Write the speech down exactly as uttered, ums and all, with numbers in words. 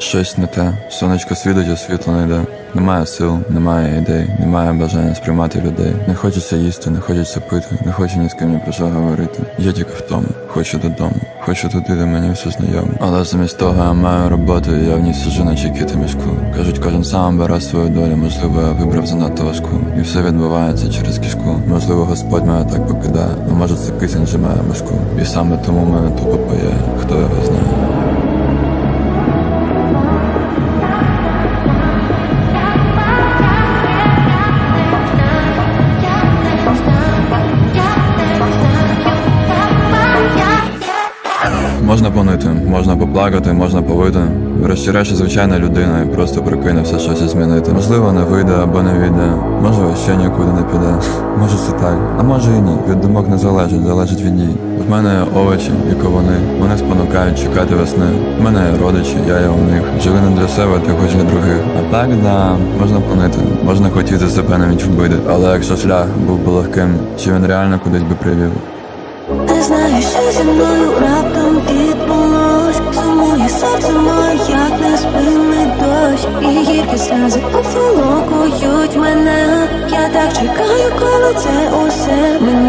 щось не те. Сонечко світить, а світло не йде. Немає сил, немає ідей, немає бажання сприймати людей. Не хочеться їсти, не хочеться пити, не хочу ні з ким ні про що говорити. Я тільки втому, хочу додому, хочу туди, де мені все знайомо. Але замість того я маю роботу, і я в ній сиджу на чекіти мішку. Кажуть, кожен сам бере свою долю, можливо, я вибрав занадто важку. І все відбувається через кишку. Можливо, Господь мене так покидає, а може це кисень жимає башку. І саме тому мене тупо паяє, хто його знає. Можна понити, можна поплакати, можна повити. Врешті-решт, звичайна людина і просто прикинувся щось змінити. Можливо, не вийде або не вийде. Може, ще нікуди не піде. Може, це так. А може і ні. Від думок не залежить, залежить від дій. В мене є овочі і ковуни. Вони спонукають чекати весни. В мене є родичі, я є у них. Живи не для себе, ти хоч для других. А так, да, можна понити. Можна хотіти себе навіть вбити. Але якщо шлях був би легким, чи він реально кудись би привів? Не знаю, що зі мною раптом відбулось. Сумує серце моє, як неспинний дощ. І гіркі сльози обволокують мене. Я так чекаю, коли це усе мене.